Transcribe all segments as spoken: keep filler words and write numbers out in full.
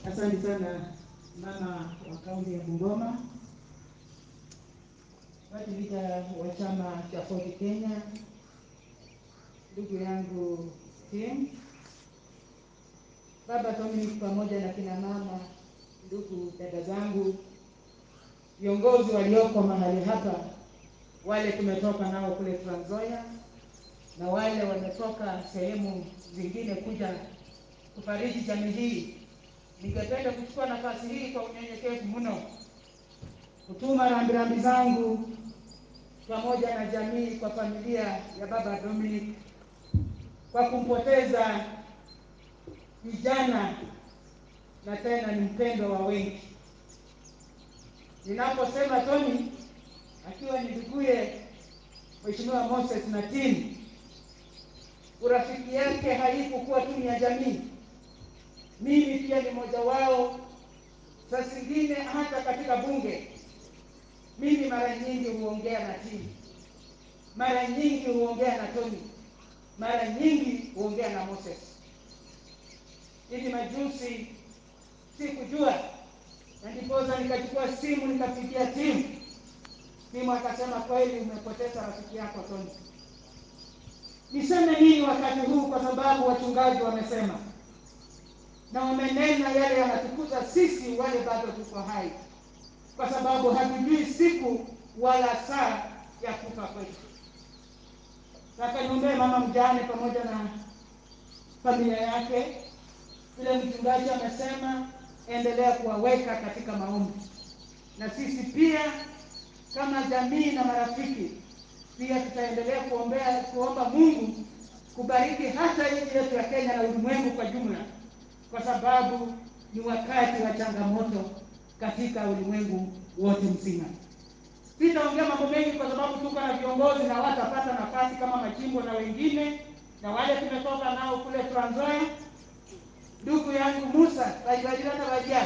Asante sana mama wa kaunti ya Bungoma, watu lita wa chama cha Ford Kenya, ndugu yangu Tim, baba Dominic, pamoja na kina mama, ndugu dada zangu, viongozi walioko mahali hapa, wale tumetoka nao kule Trans Nzoia na wale wametoka sehemu zingine kuja kufariji jamii hii. Ningependa kuchukua nafasi hii kwa unyenyekevu mno kutuma rambirambi zangu pamoja na jamii kwa familia ya baba Dominic kwa kumpoteza vijana na tena ni mpendwa wa wengi. Ninaposema Tony akiwa ni nduguye Mheshimiwa Moses na Tim, urafiki yake haikuwa tu ya jamii. Mimi pia ni mmoja wao. Saa zingine hata katika bunge mimi mara nyingi huongea na Tim, mara nyingi huongea na Tony, mara nyingi huongea na Moses. Hivi majuzi sikujua, na ndiposa nikachukua simu nikapigia Tim. Tim akasema kweli umepoteza rafiki yako Tony. Niseme nini wakati huu, kwa sababu wachungaji wamesema na wamenena yale yanatukuza sisi wale bado tuko hai, kwa sababu hatujui siku wala saa ya kufa kwetu. Sasa niombe mama mjane pamoja na familia yake, vile mchungaji amesema, endelea kuwaweka katika maombi. Na sisi pia kama jamii na marafiki pia tutaendelea kuombea, kuomba Mungu kubariki hata nchi yetu ya Kenya na ulimwengu kwa jumla, kwa sababu ni wakati wa changamoto katika ulimwengu wote mzima. Sitaongea mambo mengi kwa sababu tuko na viongozi na watapata nafasi kama majimbo na wengine na wale tumetoka nao kule Trans Nzoia. Ndugu yangu Musa baijajira na bajia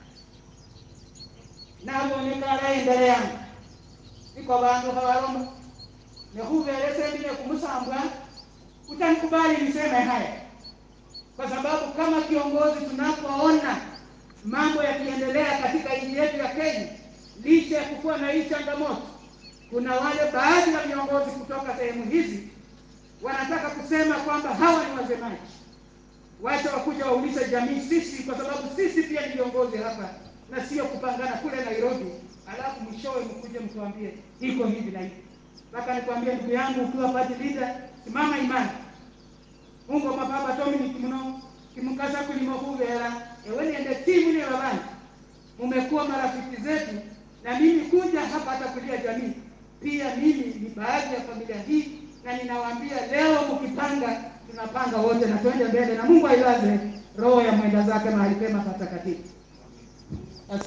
na abonekala endelea iko bantu hawaroma ne huverese ndine kumusambwa. Utanikubali niseme haya kwa sababu kama kiongozi tunapoona mambo yakiendelea katika nchi yetu ya Kenya, licha ya kuwa na hii changamoto, kuna wale baadhi ya viongozi kutoka sehemu hizi wanataka kusema kwamba hawa ni wasemaji. Wacha wakuja waulize jamii sisi, kwa sababu sisi pia ni viongozi hapa na sio kupangana kule Nairobi, alafu mwishowe mkuje mtuambie iko hivi na hivi. Nataka nikwambie ndugu yangu, ukiwa party leader, simama imani. Mungu wa baba Dominic mno kimkaza kulimokuvera ewe niende timu ni babani. Mmekuwa marafiki zetu, na mimi kuja hapa hata kulia jamii pia mimi ni baadhi ya familia hii, na ninawaambia leo mkipanga tunapanga wote na twende mbele, na Mungu ailaze roho ya mwenda zake mahali pema patakatifu.